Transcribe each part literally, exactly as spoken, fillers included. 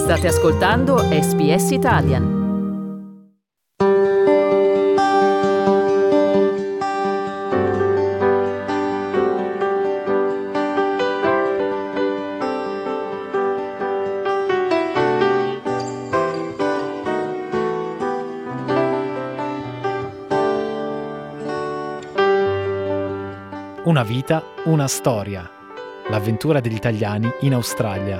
State ascoltando S B S Italian. Una vita, una storia. L'avventura degli italiani in Australia.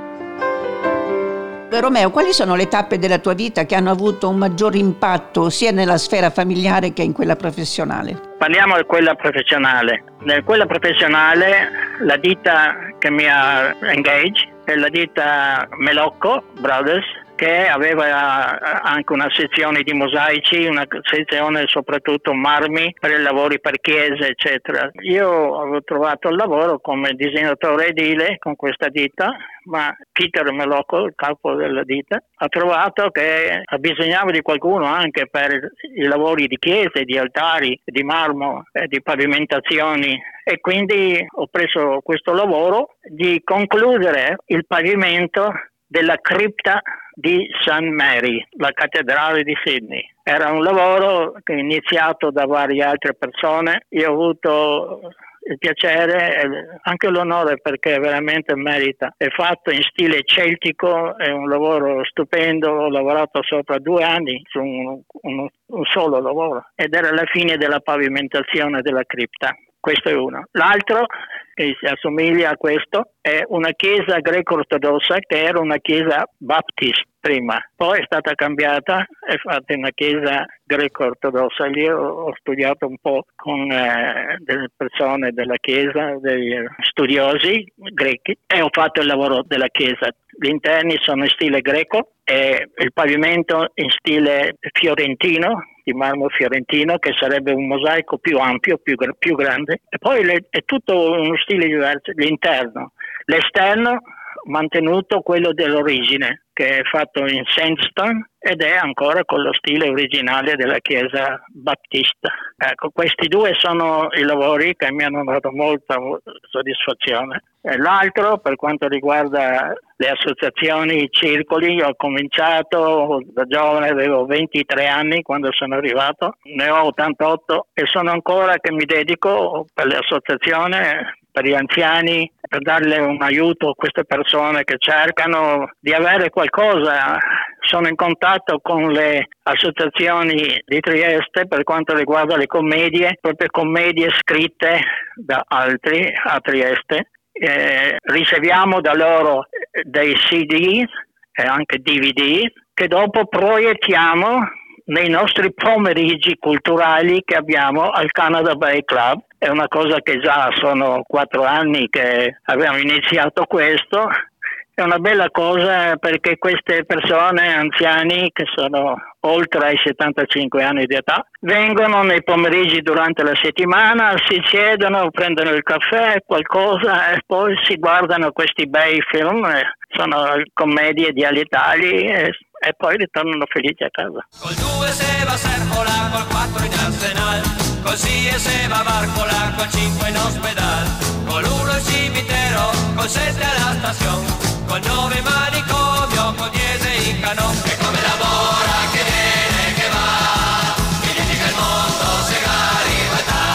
Romeo, quali sono le tappe della tua vita che hanno avuto un maggior impatto sia nella sfera familiare che in quella professionale? Parliamo di quella professionale. Nel quella professionale la ditta che mi ha engaged è la ditta Melocco Brothers, che aveva anche una sezione di mosaici, una sezione soprattutto marmi per i lavori per chiese, eccetera. Io avevo trovato il lavoro come disegnatore edile con questa ditta, ma Peter Melocco, il capo della ditta, ha trovato che bisognava di qualcuno anche per i lavori di chiese, di altari, di marmo, eh, di pavimentazioni, e quindi ho preso questo lavoro di concludere il pavimento della cripta di Saint Mary, la cattedrale di Sydney. Era un lavoro che è iniziato da varie altre persone. Io ho avuto il piacere e anche l'onore, perché veramente merita. È fatto in stile celtico, è un lavoro stupendo. Ho lavorato sopra due anni su un, un, un solo lavoro ed era la fine della pavimentazione della cripta. Questo è uno. L'altro, che si assomiglia a questo, è una chiesa greco-ortodossa che era una chiesa baptista prima, poi è stata cambiata e fatta una chiesa greco-ortodossa. Lì ho studiato un po' con eh, delle persone della chiesa, degli studiosi grechi, e ho fatto il lavoro della chiesa. Gli interni sono in stile greco e il pavimento in stile fiorentino, di marmo fiorentino, che sarebbe un mosaico più ampio, più, più grande, e poi le, è tutto uno stile diverso. L'interno, l'esterno mantenuto quello dell'origine, che è fatto in sandstone ed è ancora con lo stile originale della chiesa battista. Ecco, questi due sono i lavori che mi hanno dato molta soddisfazione. E l'altro, per quanto riguarda le associazioni, i circoli, ho cominciato da giovane, avevo ventitré anni quando sono arrivato, ne ho ottantotto e sono ancora che mi dedico per le associazioni, per gli anziani, per darle un aiuto a queste persone che cercano di avere qualcosa. Sono in contatto con le associazioni di Trieste per quanto riguarda le commedie, proprio commedie scritte da altri a Trieste. Eh, riceviamo da loro dei C D e anche D V D che dopo proiettiamo nei nostri pomeriggi culturali che abbiamo al Canada Bay Club. È una cosa che già sono quattro anni che abbiamo iniziato questo. È una bella cosa perché queste persone anziani, che sono oltre ai settantacinque anni di età, vengono nei pomeriggi durante la settimana, si siedono, prendono il caffè, qualcosa, e poi si guardano questi bei film, sono commedie di Alitali, e, e poi ritornano felici a casa. Col due se va a Servola, col quattro in Arsenal, così e se va a Barcola, col cinque in ospedal, col uno il cimitero, col sette alla stazione, col nove manicomio, col dieci in canon. E come lavora, che viene, che va, che dici che il mondo se ga libertà.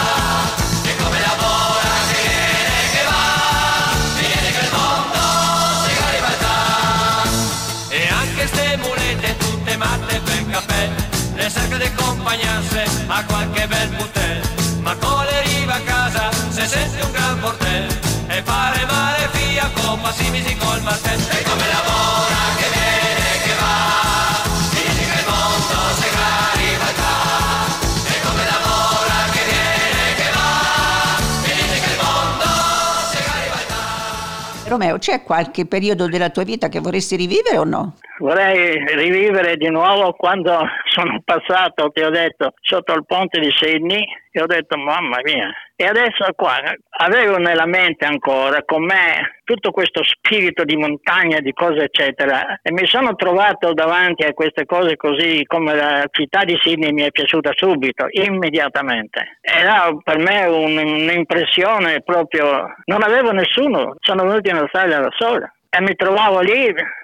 E come lavora, che viene, che va, che dici che il mondo se ga libertà. E anche ste mulette tutte matte per caffè, le cerca di accompagnarsi a qualche bel putel, ma con le riva a casa se sente un gran portel e fare male via con passimisi col martello. E come lavora, che viene, che va, dici che il mondo se ga libertà. E come lavora, che viene, che va, dici che il mondo se ga libertà. Romeo, c'è qualche periodo della tua vita che vorresti rivivere o no? Vorrei rivivere di nuovo quando sono passato, ti ho detto, sotto il ponte di Sydney, e ho detto mamma mia. E adesso qua avevo nella mente ancora con me tutto questo spirito di montagna, di cose eccetera, e mi sono trovato davanti a queste cose così, come la città di Sydney mi è piaciuta subito, immediatamente. Era per me un, un'impressione proprio, non avevo nessuno, sono venuto in Australia da sola e mi trovavo lì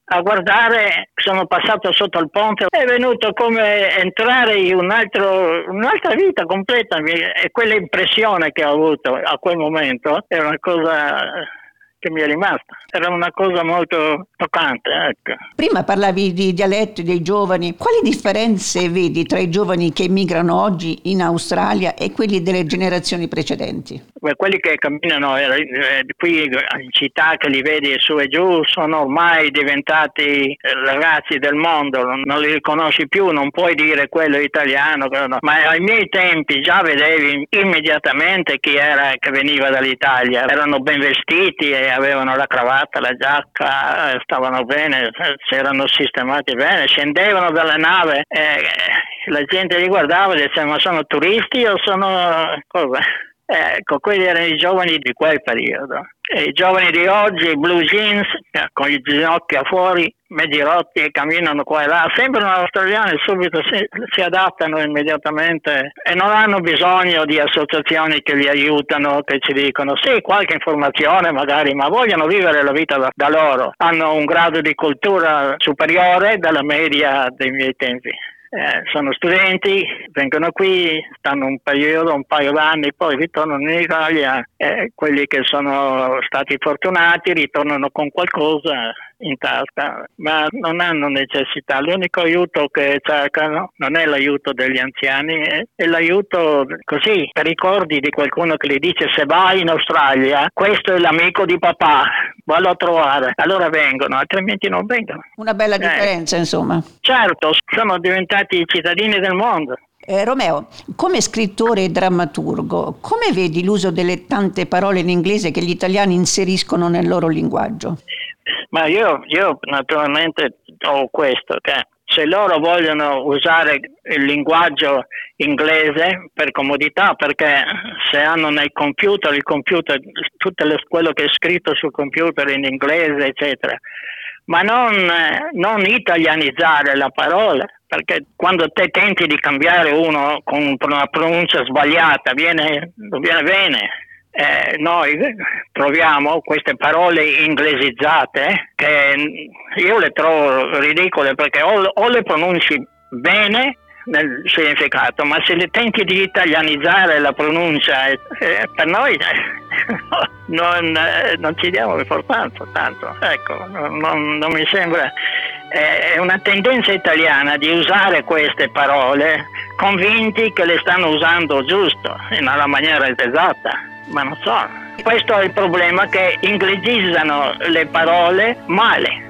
a guardare, sono passato sotto il ponte, è venuto come entrare in un altro, un'altra vita completa, e quella impressione che ho avuto a quel momento è una cosa che mi è rimasta, era una cosa molto toccante, ecco. Prima parlavi di dialetti dei giovani, quali differenze vedi tra i giovani che emigrano oggi in Australia e quelli delle generazioni precedenti? Beh, quelli che camminano eh, qui in città, che li vedi su e giù, sono ormai diventati ragazzi del mondo, non, non li riconosci più, non puoi dire quello è italiano, quello no. Ma ai miei tempi già vedevi immediatamente chi era che veniva dall'Italia, erano ben vestiti e avevano la cravatta, la giacca, stavano bene, si erano sistemati bene, scendevano dalla nave e la gente li guardava e diceva: ma sono turisti o sono cosa? Ecco, quelli erano i giovani di quel periodo. E i giovani di oggi, blue jeans, con i ginocchia fuori, mezzi rotti, e camminano qua e là, sembrano australiani, subito si, si adattano immediatamente e non hanno bisogno di associazioni che li aiutano, che ci dicono sì, qualche informazione magari, ma vogliono vivere la vita da, da loro. Hanno un grado di cultura superiore dalla media dei miei tempi. Eh, sono studenti, vengono qui, stanno un periodo, un paio d'anni, poi ritornano in Italia. Eh, quelli che sono stati fortunati ritornano con qualcosa in tasca, ma non hanno necessità. L'unico aiuto che cercano non è l'aiuto degli anziani, è, è l'aiuto così, per ricordi di qualcuno che gli dice: se vai in Australia, questo è l'amico di papà, vallo a trovare. Allora vengono, altrimenti non vengono. Una bella differenza, eh. insomma. Certo, sono diventati cittadini del mondo. Eh, Romeo, come scrittore e drammaturgo, come vedi l'uso delle tante parole in inglese che gli italiani inseriscono nel loro linguaggio? Ma io, io naturalmente ho questo, che se loro vogliono usare il linguaggio inglese per comodità, perché se hanno nel computer, il computer, tutto le, quello che è scritto sul computer in inglese, eccetera, ma non, non italianizzare la parola, perché quando te tenti di cambiare uno con una pronuncia sbagliata, viene, viene bene. Eh, noi troviamo queste parole inglesizzate che io le trovo ridicole, perché o, o le pronunci bene nel significato, ma se le tenti di italianizzare la pronuncia, eh, per noi eh, non, eh, non ci diamo importanza tanto, ecco, non, non mi sembra. Eh, è una tendenza italiana di usare queste parole convinti che le stanno usando giusto, nella maniera esatta, ma non so. Questo è il problema, che inglesizzano le parole male.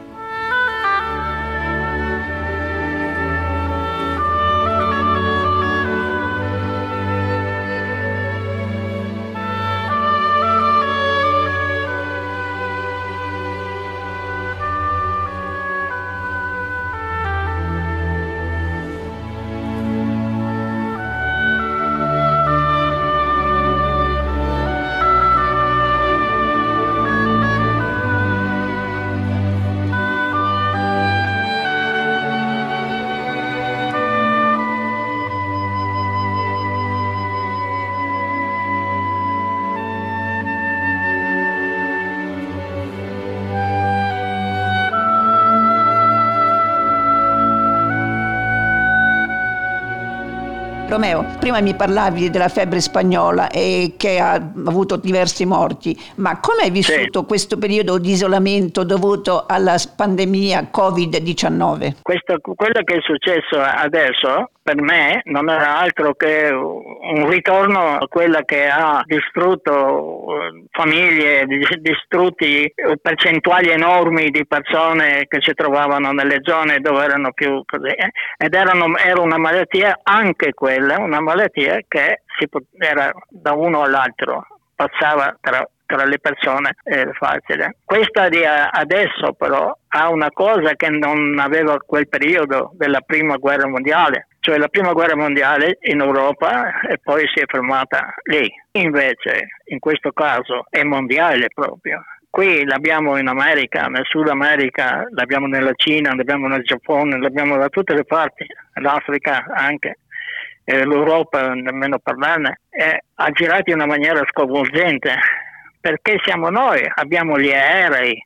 Romeo, prima mi parlavi della febbre spagnola e che ha avuto diversi morti, ma come hai vissuto sì. questo periodo di isolamento dovuto alla pandemia covid diciannove? Questo, quello che è successo adesso per me non era altro che un ritorno a quella che ha distrutto famiglie, distrutti percentuali enormi di persone che si trovavano nelle zone dove erano più così, ed erano, era una malattia, anche quella, una malattia che si era da uno all'altro, passava tra tra le persone, è facile. Questa di adesso però ha una cosa che non aveva quel periodo della prima guerra mondiale, cioè la prima guerra mondiale in Europa e poi si è fermata lì. Invece in questo caso è mondiale proprio. Qui l'abbiamo in America, nel Sud America, l'abbiamo nella Cina, l'abbiamo nel Giappone, l'abbiamo da tutte le parti, l'Africa anche. E l'Europa, nemmeno parlarne, è, ha girato in una maniera sconvolgente. Perché siamo noi, abbiamo gli aerei,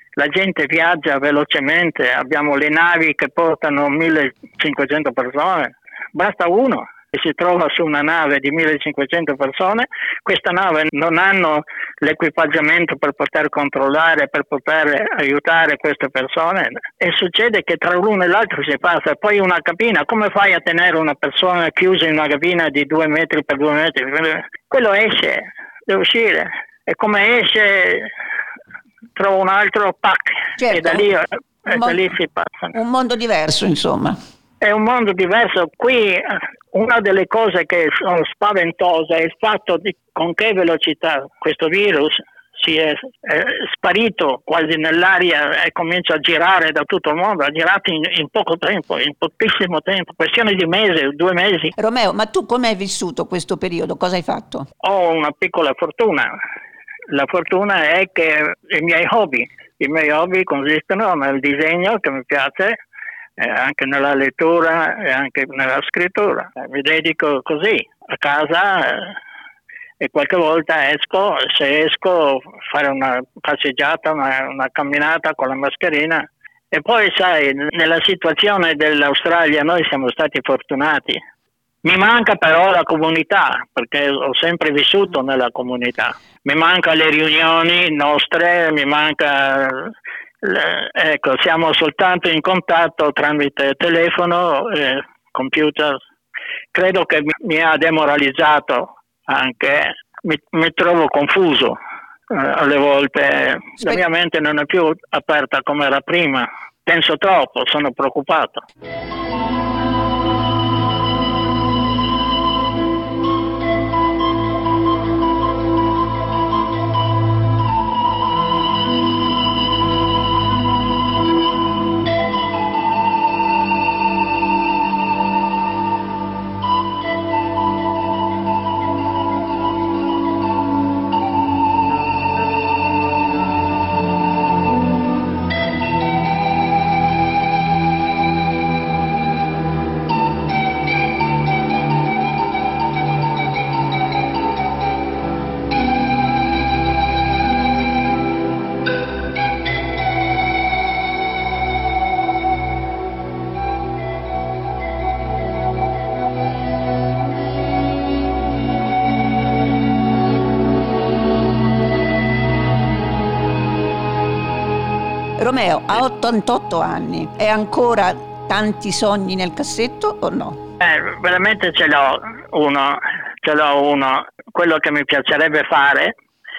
la gente viaggia velocemente, abbiamo le navi che portano millecinquecento persone, basta uno che si trova su una nave di millecinquecento persone, questa nave non hanno l'equipaggiamento per poter controllare, per poter aiutare queste persone, e succede che tra l'uno e l'altro si passa. Poi una cabina, come fai a tenere una persona chiusa in una cabina di due metri per due metri? Quello esce, deve uscire, e come esce trova un altro pack, certo. e da lì, e mon- da lì si passa. Un mondo diverso, insomma. È un mondo diverso. Qui una delle cose che sono spaventose è il fatto di con che velocità questo virus si è, è sparito quasi nell'aria e comincia a girare da tutto il mondo, ha girato in, in poco tempo, in pochissimo tempo, questione di mesi, due mesi. Romeo, ma tu come hai vissuto questo periodo? Cosa hai fatto? Ho una piccola fortuna. La fortuna è che i miei hobby, i miei hobby consistono nel disegno, che mi piace, eh, anche nella lettura e anche nella scrittura. Eh, mi dedico così a casa eh, e qualche volta esco, se esco, fare una passeggiata, una, una camminata con la mascherina. E poi sai, nella situazione dell'Australia noi siamo stati fortunati. Mi manca però la comunità, perché ho sempre vissuto nella comunità. Mi manca le riunioni nostre, mi manca... Le, ecco, siamo soltanto in contatto tramite telefono e computer. Credo che mi, mi ha demoralizzato anche, mi, mi trovo confuso eh, alle volte. La mia mente non è più aperta come era prima. Penso troppo, sono preoccupato. Romeo ha ottantotto anni, è ancora tanti sogni nel cassetto o no? Eh, veramente ce l'ho uno, ce l'ho uno. Quello che mi piacerebbe fare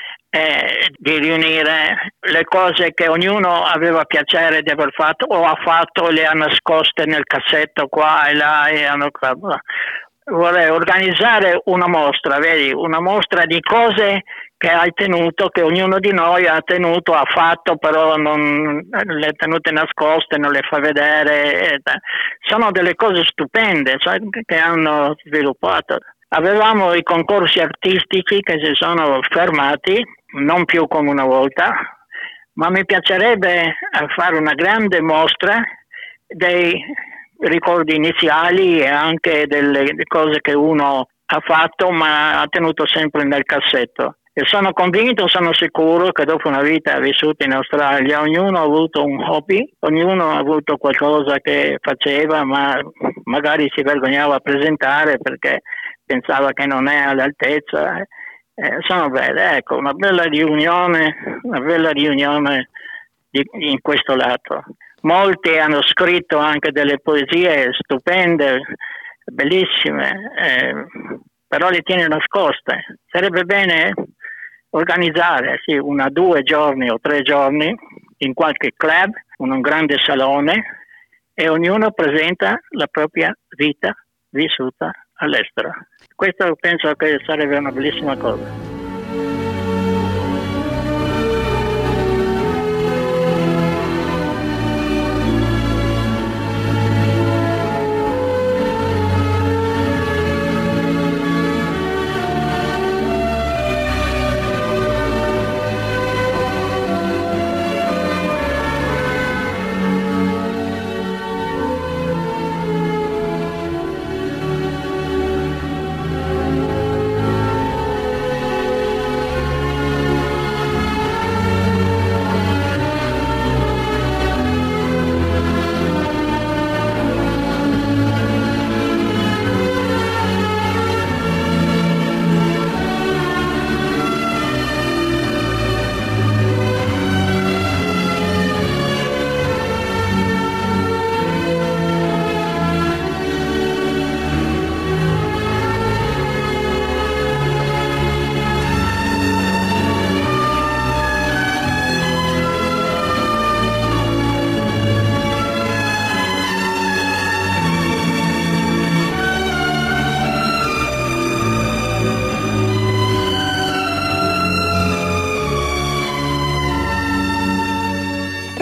è di riunire le cose che ognuno aveva piacere di aver fatto o ha fatto, le ha nascoste nel cassetto qua e là e hanno... Vorrei organizzare una mostra, vedi, una mostra di cose che hai tenuto, che ognuno di noi ha tenuto, ha fatto, però non le ha tenute nascoste, non le fa vedere. Sono delle cose stupende, cioè, che hanno sviluppato. Avevamo i concorsi artistici che si sono fermati, non più come una volta, ma mi piacerebbe fare una grande mostra dei ricordi iniziali e anche delle cose che uno ha fatto ma ha tenuto sempre nel cassetto. E sono convinto, sono sicuro che dopo una vita vissuta in Australia ognuno ha avuto un hobby, ognuno ha avuto qualcosa che faceva ma magari si vergognava a presentare perché pensava che non è all'altezza. Eh, sono belle, ecco, una bella riunione, una bella riunione di, in questo lato. Molti hanno scritto anche delle poesie stupende, bellissime, eh, però le tiene nascoste. Sarebbe bene organizzare sì, una, due giorni o tre giorni in qualche club, in un grande salone, e ognuno presenta la propria vita vissuta all'estero. Questo penso che sarebbe una bellissima cosa.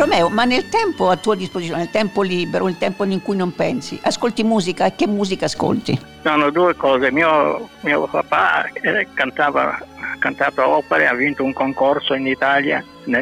Romeo, ma nel tempo a tua disposizione, nel tempo libero, il tempo in cui non pensi, ascolti musica? Che musica ascolti? Sono due cose. Mio, mio papà eh, cantava, ha cantato opere, ha vinto un concorso in Italia nel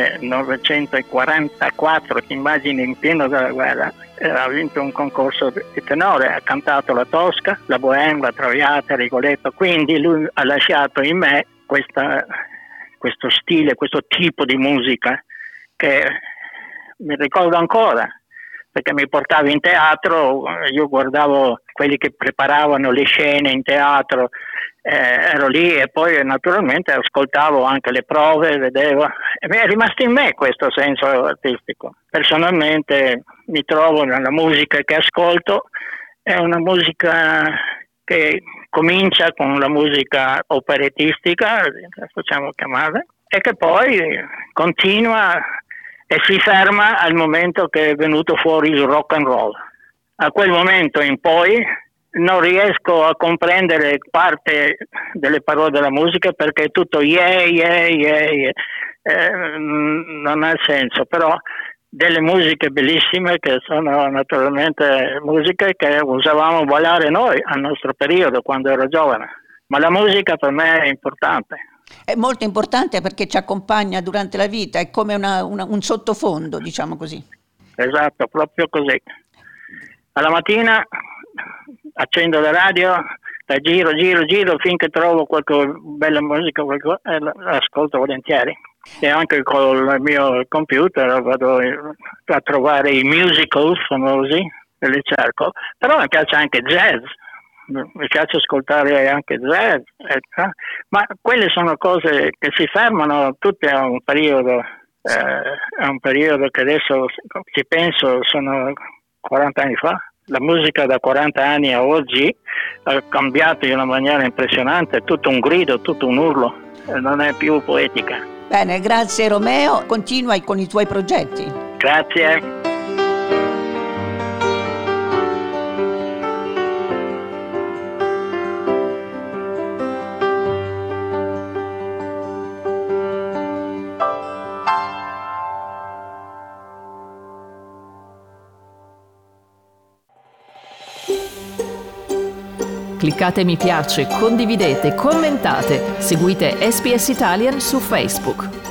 millenovecentoquarantaquattro, ti immagini, in pieno della guerra. Ha vinto un concorso di tenore, ha cantato la Tosca, la Bohème, la Traviata, Rigoletto, quindi lui ha lasciato in me questa, questo stile, questo tipo di musica che mi ricordo ancora, perché mi portava in teatro, io guardavo quelli che preparavano le scene in teatro, eh, ero lì e poi naturalmente ascoltavo anche le prove, vedevo, e mi è rimasto in me questo senso artistico. Personalmente mi trovo nella musica che ascolto, è una musica che comincia con la musica operettistica, facciamo chiamare, e che poi continua e si ferma al momento che è venuto fuori il rock and roll. A quel momento in poi non riesco a comprendere parte delle parole della musica perché è tutto yeah, yeah, yeah, yeah. Eh, non ha senso, però delle musiche bellissime che sono naturalmente musiche che usavamo ballare noi al nostro periodo quando ero giovane, ma la musica per me è importante. È molto importante perché ci accompagna durante la vita, è come una, una, un sottofondo, diciamo così. Esatto, proprio così. Alla mattina accendo la radio, la giro, giro, giro finché trovo qualche bella musica, qualche, e l'ascolto volentieri. E anche con il mio computer vado a trovare i musical famosi e li cerco, però mi piace anche jazz. Mi piace ascoltare anche jazz, eh, ma quelle sono cose che si fermano tutte a un periodo, eh, a un periodo che adesso ci penso sono quaranta anni fa. La musica da quaranta anni a oggi ha cambiato in una maniera impressionante, è tutto un grido, tutto un urlo, eh, non è più poetica. Bene, grazie Romeo, continua con i tuoi progetti. Grazie. Cliccate mi piace, condividete, commentate, seguite S B S Italian su Facebook.